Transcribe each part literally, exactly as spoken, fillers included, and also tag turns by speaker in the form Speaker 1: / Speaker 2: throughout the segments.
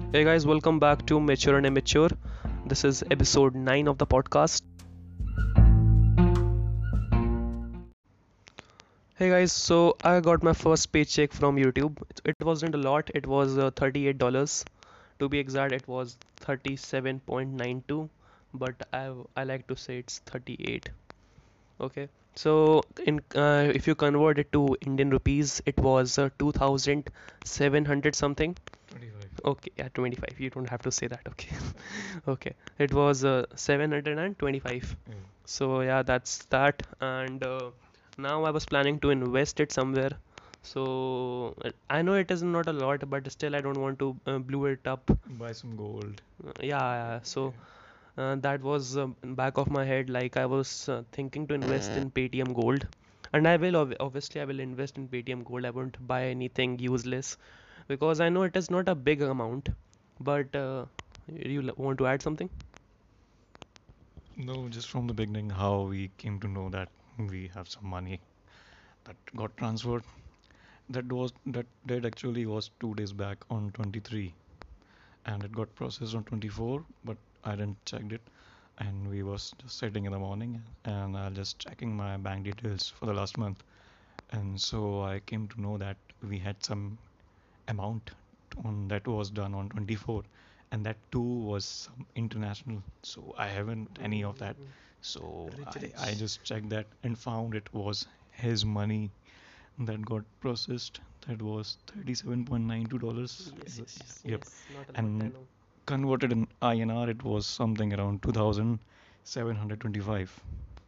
Speaker 1: Hey guys, welcome back to Mature and Immature. This is episode nine of the podcast. Hey guys, so I got my first paycheck from YouTube. It, it wasn't a lot, it was uh, thirty-eight dollars. To be exact, it was thirty-seven point nine two, but I, I like to say it's thirty-eight. Okay, so in uh, if you convert it to Indian rupees, it was uh, two thousand seven hundred something.
Speaker 2: twenty-five.
Speaker 1: Okay, yeah, twenty-five. You don't have to say that. Okay. Okay. It was uh, seven hundred twenty-five.
Speaker 2: Yeah.
Speaker 1: So yeah, that's that. And uh, now I was planning to invest it somewhere. So uh, I know it is not a lot, but still I don't want to uh, blow it up.
Speaker 2: Buy some gold.
Speaker 1: Uh, yeah, yeah. So
Speaker 2: Okay.
Speaker 1: uh, that was uh, back of my head. Like I was uh, thinking to invest in Paytm Gold, and I will ob- obviously I will invest in Paytm Gold. I won't buy anything useless because I know it is not a big amount. But uh, you l- want to add something?
Speaker 2: No, just from the beginning, how we came to know that we have some money that got transferred. That was that date actually was two days back on twenty-three, and it got processed on twenty-four, but I didn't check it, and we was just sitting in the morning, and I just checking my bank details for the last month, and so I came to know that we had some amount on that was done on twenty-four, and that too was some international, so I haven't any of that.
Speaker 1: Mm,
Speaker 2: So
Speaker 1: rich,
Speaker 2: i i
Speaker 1: rich.
Speaker 2: just checked that and found it was his money that got processed. That was thirty-seven point nine two dollars.
Speaker 1: Yes, yes, yes,
Speaker 2: Yep.
Speaker 1: yes. Not a lot, I
Speaker 2: And
Speaker 1: know.
Speaker 2: converted in I N R it was something around two thousand seven hundred twenty-five,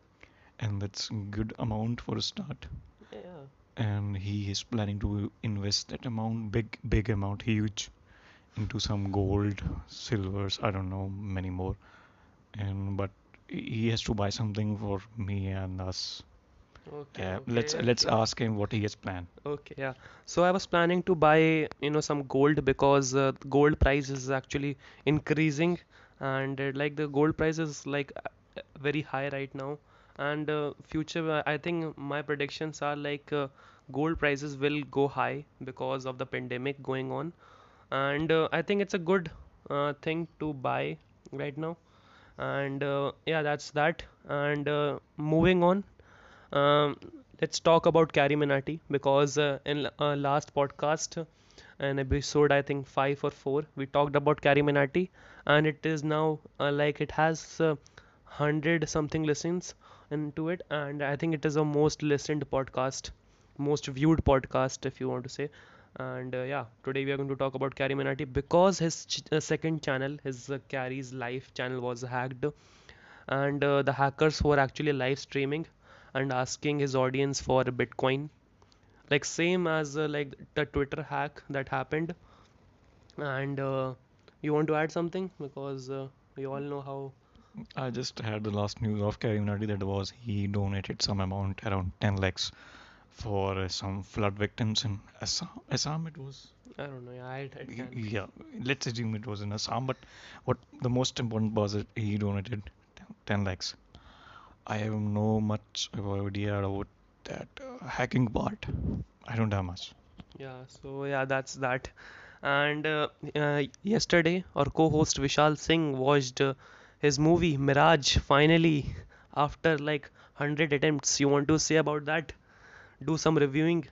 Speaker 2: and that's good amount for a start.
Speaker 1: Yeah.
Speaker 2: And he is planning to invest that amount, big big amount, huge, into some gold, silvers, I don't know, many more. And but he has to buy something for me and us.
Speaker 1: Okay,
Speaker 2: Uh, let's
Speaker 1: okay,
Speaker 2: let's
Speaker 1: yeah.
Speaker 2: ask him what he has planned.
Speaker 1: Okay, yeah. So I was planning to buy, you know, some gold because uh, gold price is actually increasing, and uh, like the gold price is like uh, very high right now. And uh, future, uh, I think my predictions are like uh, gold prices will go high because of the pandemic going on, and uh, I think it's a good uh, thing to buy right now. And uh, yeah, that's that. And uh, moving on, um, let's talk about Carrie Minati because uh, in uh, last podcast, an episode I think five or four, we talked about Carrie Minati, and it is now uh, like it has uh, hundred something listens into it, and I think it is a most listened podcast, most viewed podcast if you want to say. And uh, yeah, today we are going to talk about Carrie Minati because his ch- uh, second channel, his uh, Carrie's Life channel, was hacked, and uh, the hackers were actually live streaming and asking his audience for Bitcoin, like same as uh, like the Twitter hack that happened. And uh, you want to add something because uh, we all know how.
Speaker 2: I just had the last news of Karimnati that was he donated some amount around ten lakhs for uh, some flood victims in Assam. Assam it was.
Speaker 1: I don't know. Yeah, I, it
Speaker 2: Y-
Speaker 1: can.
Speaker 2: Yeah, let's assume it was in Assam. But what the most important was that he donated ten, ten lakhs. I have no much of idea about that uh, hacking part. I don't have much.
Speaker 1: Yeah. So yeah, that's that. And uh, uh, yesterday, our co-host Vishal Singh watched uh, his movie Mirage finally after like hundred attempts. You want to say about that? Do some reviewing.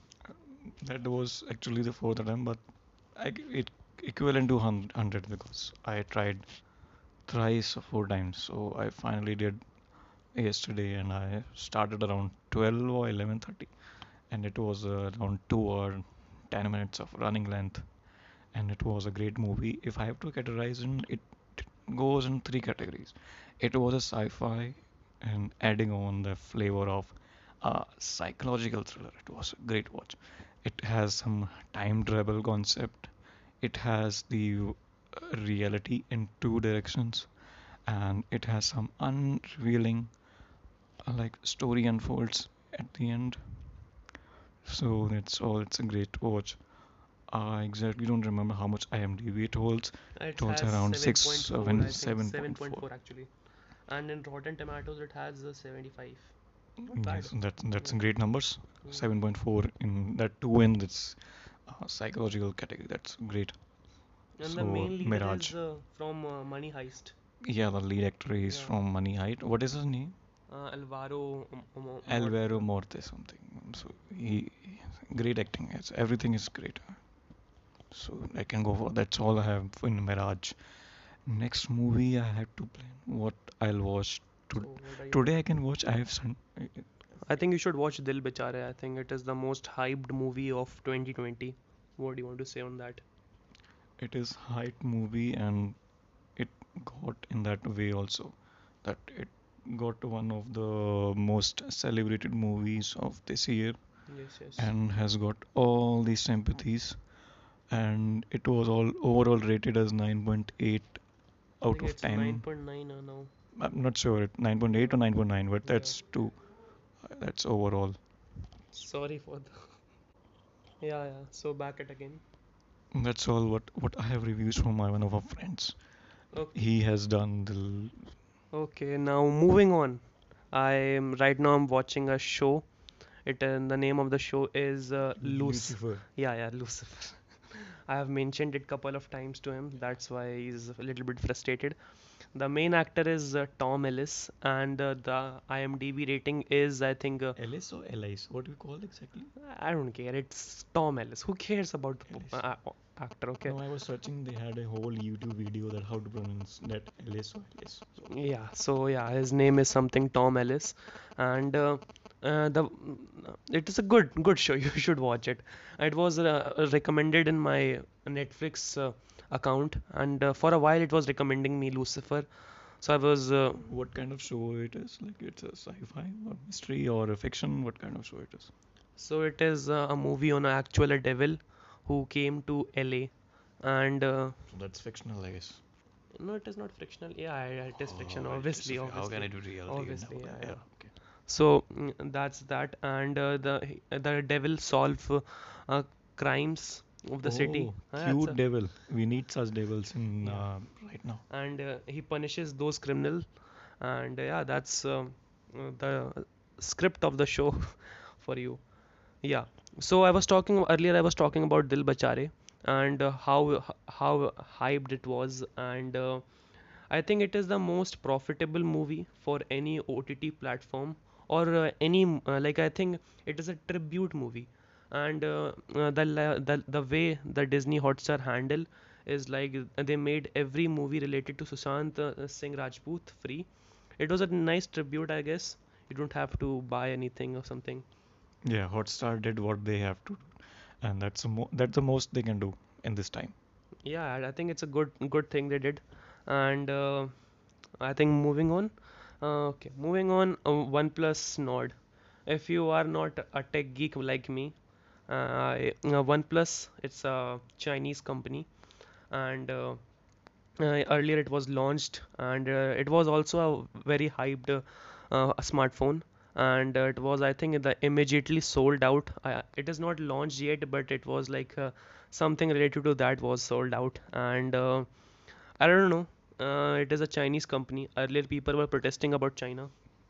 Speaker 2: That was actually the fourth attempt, but I, it equivalent to one hundred because I tried thrice or four times. So I finally did yesterday, and I started around twelve or eleven thirty, and it was uh, around two or ten minutes of running length, and it was a great movie. If I have to categorize in, it goes in three categories. It was a sci-fi and adding on the flavor of a psychological thriller. It was a great watch. It has some time travel concept. It has the uh, reality in two directions, and it has some unrevealing uh, like story unfolds at the end. So that's all. It's a great watch. I exactly don't remember how much IMDb it holds. It
Speaker 1: It
Speaker 2: holds
Speaker 1: has
Speaker 2: around six,
Speaker 1: seven point four,
Speaker 2: seven,
Speaker 1: I think
Speaker 2: seven point four.
Speaker 1: seven point four actually. And in Rotten Tomatoes, it has uh, seventy-five. Not bad.
Speaker 2: Yes, that's that's
Speaker 1: Yeah.
Speaker 2: great numbers.
Speaker 1: Mm.
Speaker 2: seven point four in that two in this uh, psychological category. That's great.
Speaker 1: And the
Speaker 2: So
Speaker 1: main leader is
Speaker 2: Miraj,
Speaker 1: uh, from uh, Money Heist.
Speaker 2: yeah, the lead actor is
Speaker 1: Yeah,
Speaker 2: from Money Height. What is his name?
Speaker 1: uh, Alvaro M- M-
Speaker 2: Alvaro
Speaker 1: Morte.
Speaker 2: Morte something. So he, great acting. It's, everything is great. So I can go for that's all I have in Mirage. Next movie I have to plan what I'll watch to,
Speaker 1: So what are you
Speaker 2: today. I
Speaker 1: planning?
Speaker 2: can watch. I have some.
Speaker 1: I think you should watch Dil Bechare. I think it is the most hyped movie of twenty twenty. What do you want to say on that?
Speaker 2: It is hype movie and it got in that way also that it got one of the most celebrated movies of this year
Speaker 1: Yes, yes.
Speaker 2: and has got all the sympathies, and it was all overall rated as nine point eight
Speaker 1: I
Speaker 2: out
Speaker 1: think
Speaker 2: of
Speaker 1: it's
Speaker 2: ten.
Speaker 1: nine point nine uh, now.
Speaker 2: I'm not sure, nine point eight or
Speaker 1: Yeah,
Speaker 2: nine point nine, but
Speaker 1: yeah.
Speaker 2: that's two. That's overall.
Speaker 1: Sorry for the. Yeah, yeah. So back it again.
Speaker 2: That's all what what I have reviews from my one of our friends.
Speaker 1: Okay.
Speaker 2: He has done the
Speaker 1: Okay. Now moving on. I am right now. I'm watching a show. It uh, the name of the show is uh, Loose.
Speaker 2: Lucifer.
Speaker 1: Yeah, yeah, Lucifer. I have mentioned it couple of times to him. That's why he's a little bit frustrated. The main actor is uh, Tom Ellis, and uh, the IMDb rating is, I think, uh,
Speaker 2: Ellis or Elise? What do you call exactly?
Speaker 1: I don't care. It's Tom Ellis. Who cares about the po-
Speaker 2: Ellis.
Speaker 1: uh, uh, actor? Okay.
Speaker 2: No, I was searching. They had a whole YouTube video that how to pronounce that Ellis or Ellis. So
Speaker 1: Yeah. So yeah, his name is something Tom Ellis, and uh, uh, the it is a good good show. You should watch it. It was uh, recommended in my Netflix uh, account, and uh, for a while it was recommending me Lucifer. So I was uh,
Speaker 2: what kind of show it is? Like it's a sci-fi or mystery or a fiction? What kind of show it is?
Speaker 1: so it is uh, a movie on an actual devil who came to L A, and uh,
Speaker 2: So that's fictional, I guess.
Speaker 1: no, it is not fictional. Yeah, yeah, it is fiction.
Speaker 2: Oh, it is.
Speaker 1: Obviously,
Speaker 2: Okay, how can
Speaker 1: obviously,
Speaker 2: it be reality? You
Speaker 1: obviously.
Speaker 2: never
Speaker 1: Yeah,
Speaker 2: can.
Speaker 1: yeah.
Speaker 2: Yeah, okay.
Speaker 1: So mm, that's that, and uh, the the devil solve uh, uh, crimes of the city.
Speaker 2: Oh,
Speaker 1: Uh, that's
Speaker 2: cute
Speaker 1: a
Speaker 2: devil. We need such devils in
Speaker 1: yeah,
Speaker 2: uh, right now.
Speaker 1: and uh, he punishes those criminal, and uh, yeah, that's um, uh, the script of the show for you. Yeah. So I was talking earlier. I was talking about Dil Bachare and uh, how how hyped it was, and uh, I think it is the most profitable movie for any O T T platform or uh, any uh, like I think it is a tribute movie, and uh, uh, the la- the the way the Disney Hotstar handle is like uh, they made every movie related to Sushant uh, Singh Rajput free. It was a nice tribute, I guess. You don't have to buy anything or something.
Speaker 2: Yeah, Hotstar did what they have to, and that's the mo that's the most they can do in this time.
Speaker 1: Yeah, I I think it's a good good thing they did, and uh, I think moving on. Uh, okay, moving on. Uh, OnePlus Nord. If you are not a tech geek like me, uh, I- uh, OnePlus it's a Chinese company, and uh, uh, earlier it was launched, and uh, it was also a very hyped uh, uh, smartphone, and uh, it was I think the immediately sold out. Uh, it is not launched yet, but it was like uh, something related to that was sold out, and uh, I don't know. Uh, it is a Chinese company. Earlier people were protesting about China.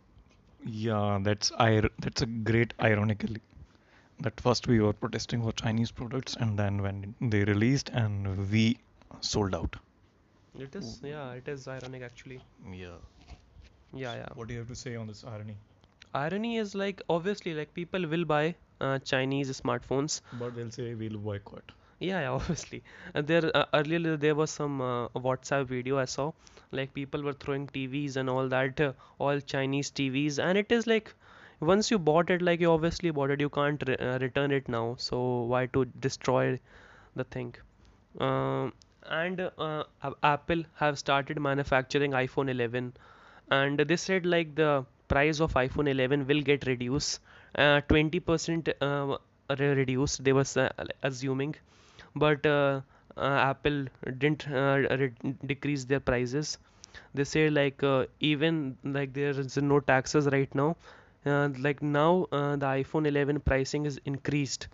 Speaker 2: Yeah, that's ir that's a great ironically that first we were protesting for Chinese products and then when they released and we sold out.
Speaker 1: It is, yeah, it is ironic actually.
Speaker 2: Yeah.
Speaker 1: Yeah, yeah.
Speaker 2: What do you have to say on this irony?
Speaker 1: Irony is like obviously like people will buy uh, Chinese smartphones.
Speaker 2: But they'll say we'll boycott.
Speaker 1: Yeah, yeah, obviously. Uh, there uh, earlier there was some uh, WhatsApp video I saw, like people were throwing T Vs and all that, uh, all Chinese T Vs, and it is like once you bought it, like you obviously bought it, you can't re uh, return it now. So why to destroy the thing? Um, and uh, A- Apple have started manufacturing iPhone eleven, and they said like the price of iPhone eleven will get reduced, uh, twenty percent uh, re- reduced. They was uh, assuming, but uh, uh, Apple didn't uh, re- decrease their prices. They say like uh, even like there is no taxes right now. Uh, like now uh, the iPhone eleven pricing is increased.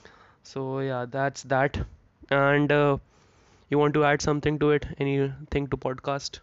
Speaker 1: So yeah, that's that. And uh, you want to add something to it? Anything to podcast?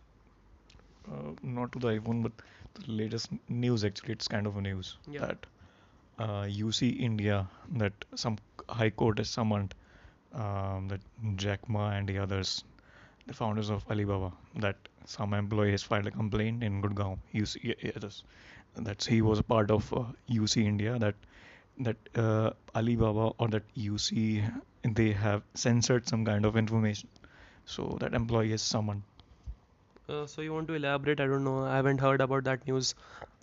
Speaker 2: Uh, not to the iPhone, but the latest news actually, it's kind of a news
Speaker 1: Yeah.
Speaker 2: that uh, U C India, that some high court has summoned um, that Jack Ma and the others. the founders of Alibaba, that some employee has filed a complaint in Gurgaon. U C, yeah, yeah, that's, that's he was a part of uh, U C India. That that uh, Alibaba or that U C, they have censored some kind of information. So that employee is summoned.
Speaker 1: Uh, so you want to elaborate? I don't know. I haven't heard about that news.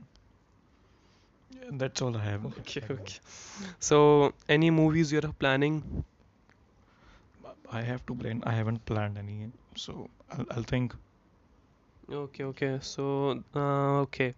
Speaker 2: Yeah, that's all I have
Speaker 1: Okay,
Speaker 2: at the moment.
Speaker 1: okay. So any movies you're planning?
Speaker 2: I have to plan. I haven't planned any, so I'll, I'll think.
Speaker 1: Okay, okay. So, uh, okay.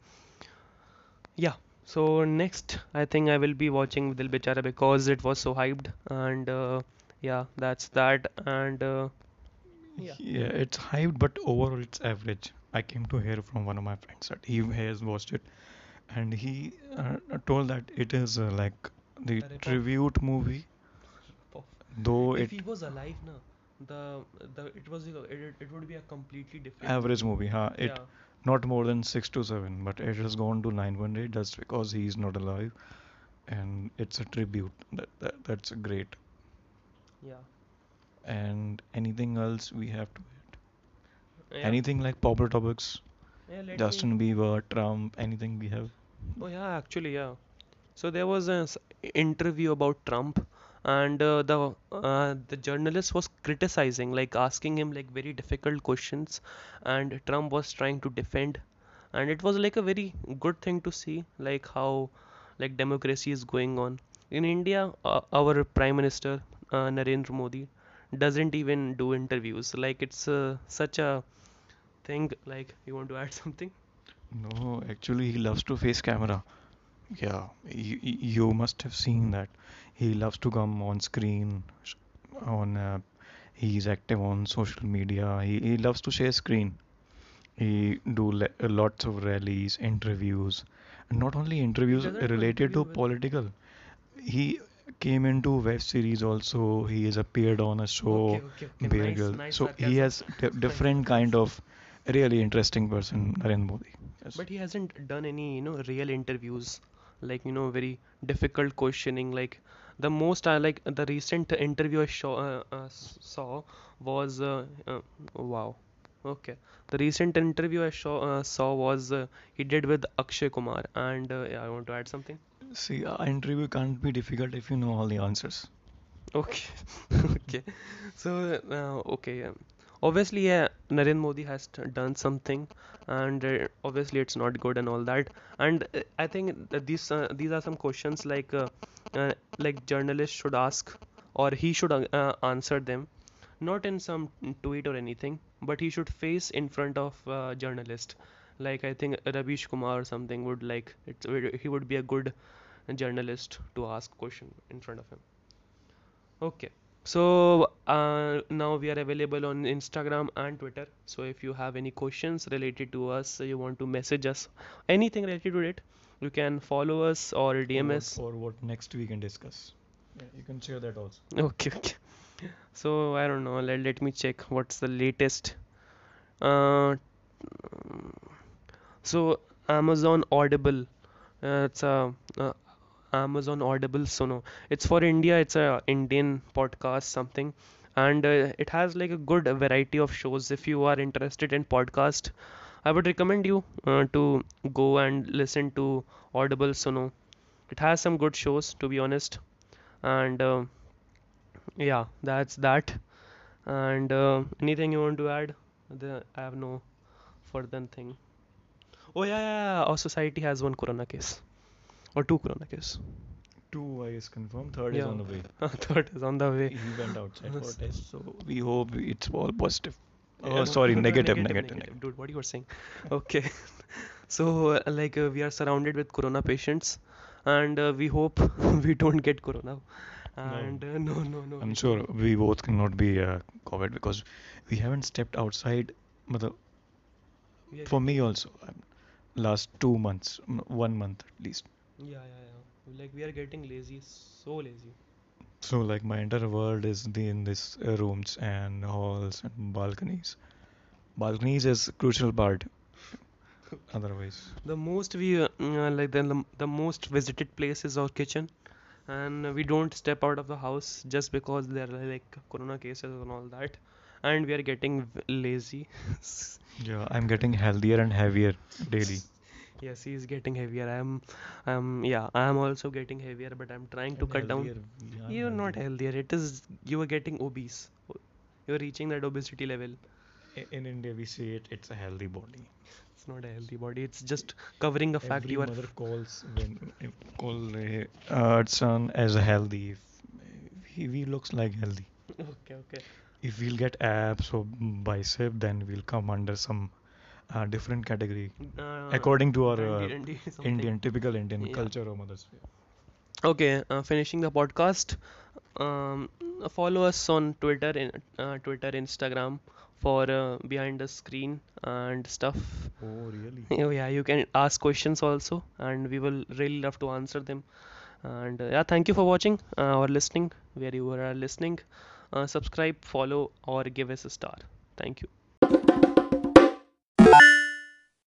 Speaker 1: Yeah. So next, I think I will be watching Dil Bechara because it was so hyped, and uh, yeah, that's that. And uh, yeah.
Speaker 2: Yeah, it's hyped, but overall it's average. I came to hear from one of my friends that he has watched it, and he uh, told that it is uh, like the
Speaker 1: A rip-off.
Speaker 2: tribute movie,
Speaker 1: Rip-off.
Speaker 2: though
Speaker 1: If
Speaker 2: it
Speaker 1: he was alive, na, the the it was it, it would be a completely different
Speaker 2: average
Speaker 1: movie.
Speaker 2: movie, huh? It
Speaker 1: Yeah,
Speaker 2: not more than six to seven, but it has gone to nine point eight just because he's not alive, and it's a tribute. That, that that's great.
Speaker 1: yeah,
Speaker 2: And anything else we have to
Speaker 1: yeah.
Speaker 2: anything like popular topics,
Speaker 1: Yeah, let me.
Speaker 2: Justin Bieber, Trump, anything we have.
Speaker 1: Oh yeah, actually, yeah. So there was a s- interview about Trump, and uh, the uh, the journalist was criticizing, like asking him like very difficult questions, and Trump was trying to defend, and it was like a very good thing to see, like how like democracy is going on in India. Uh, our Prime Minister uh, Narendra Modi doesn't even do interviews. Like it's uh, such a thing. Like you want to add something?
Speaker 2: No, actually, he loves to face camera. Yeah, you, you must have seen that. He loves to come on screen. sh- On uh, He's active on social media. He, he loves to share screen. He do le- uh, lots of rallies, interviews, and not only
Speaker 1: He
Speaker 2: interviews
Speaker 1: doesn't do
Speaker 2: related
Speaker 1: interview
Speaker 2: to
Speaker 1: with.
Speaker 2: political. He came into web series also. He has appeared on a
Speaker 1: Okay,
Speaker 2: show,
Speaker 1: okay, okay.
Speaker 2: Bear
Speaker 1: Nice,
Speaker 2: Grylls.
Speaker 1: nice
Speaker 2: So he
Speaker 1: sarcasm.
Speaker 2: has di-
Speaker 1: Nice
Speaker 2: different kind
Speaker 1: sarcasm.
Speaker 2: of really interesting person, Narendra Modi. Yes.
Speaker 1: But he hasn't done any, you know, real interviews, like, you know, very difficult questioning. Like the most I like the recent interview I saw, uh, uh, s- saw was, uh, uh, wow. Okay. The recent interview I saw, uh, saw was uh, he did with Akshay Kumar, and uh, yeah, I want to add something.
Speaker 2: See, an interview can't be difficult if you know all the answers.
Speaker 1: Okay, okay. So, uh, okay, um, obviously, yeah, Narendra Modi has t- done something, and uh, obviously it's not good and all that. And uh, I think that these uh, these are some questions like uh, uh, like journalists should ask, or he should uh, uh, answer them, not in some tweet or anything, but he should face in front of uh, journalist. Like I think Ravish Kumar or something would like it. He would be a good journalist to ask question in front of him. Okay. So uh, now we are available on Instagram and Twitter. So if you have any questions related to us, you want to message us, anything related to it, you can follow us or
Speaker 2: Or
Speaker 1: D M
Speaker 2: what
Speaker 1: us.
Speaker 2: or what next we can discuss. Yeah, you can share that also.
Speaker 1: Okay, okay. So I don't know. Let, let me check what's the latest. Uh, so Amazon Audible. Uh, it's a uh, Amazon Audible Sono. It's for India. It's a Indian podcast something, and uh, it has like a good variety of shows. If you are interested in podcast, I would recommend you uh, to go and listen to Audible Sono. It has some good shows, to be honest, and uh, yeah, that's that. And uh, anything you want to add? The, I have no further thing. Oh yeah, yeah, yeah. Our society has one corona case or two corona case.
Speaker 2: Two is confirmed, third is
Speaker 1: Yeah,
Speaker 2: on the way.
Speaker 1: third is on the way.
Speaker 2: He went outside for a test, so we hope it's all positive.
Speaker 1: Yeah,
Speaker 2: Oh,
Speaker 1: no,
Speaker 2: sorry,
Speaker 1: no, no,
Speaker 2: negative,
Speaker 1: negative,
Speaker 2: negative, negative.
Speaker 1: negative, dude. What you were saying? Okay, so uh, like uh, we are surrounded with corona patients, and uh, we hope we don't get corona.
Speaker 2: No,
Speaker 1: And uh, no, no, no,
Speaker 2: I'm
Speaker 1: we
Speaker 2: sure
Speaker 1: don't.
Speaker 2: we both cannot be uh, COVID because we haven't stepped outside. Matlab,
Speaker 1: We are
Speaker 2: for me
Speaker 1: getting
Speaker 2: also, um, last two months, mm, one month at least.
Speaker 1: yeah, yeah, yeah. Like we are getting lazy, so lazy.
Speaker 2: So like my entire world is the, in this uh, rooms and halls and balconies. Balconies is a crucial part. Otherwise,
Speaker 1: The most we uh, mm, like the the most visited place is our kitchen, and we don't step out of the house just because there are like corona cases and all that. and we are getting v- lazy.
Speaker 2: Yeah, I'm getting healthier and heavier daily.
Speaker 1: Yes, he is getting heavier. I'm, um, yeah, I am also getting heavier, but I'm trying to
Speaker 2: I'm
Speaker 1: cut down.
Speaker 2: healthier. Yeah, I'm
Speaker 1: You're not
Speaker 2: healthier.
Speaker 1: healthier. It is you are getting obese. You're reaching that obesity level.
Speaker 2: I- In India, we say it. It's a healthy body.
Speaker 1: It's not a healthy body. It's just covering a fact
Speaker 2: Every
Speaker 1: you are.
Speaker 2: mother calls when if call a uh, son as a healthy. If he, he looks like healthy.
Speaker 1: Okay, okay.
Speaker 2: If we'll get abs or bicep, then we'll come under some uh, different category
Speaker 1: Uh,
Speaker 2: according to our
Speaker 1: dandy,
Speaker 2: uh,
Speaker 1: dandy, something.
Speaker 2: Indian typical Indian
Speaker 1: Yeah.
Speaker 2: culture or mother's way.
Speaker 1: Okay. Uh, finishing the podcast. Um, Follow us on Twitter, in, uh, Twitter, Instagram for uh, behind the screen and stuff.
Speaker 2: Oh, really?
Speaker 1: Oh, yeah, you can ask questions also, and we will really love to answer them. And uh, yeah, thank you for watching uh, or listening, where you are listening. Uh, subscribe, follow, or give us a star. Thank you.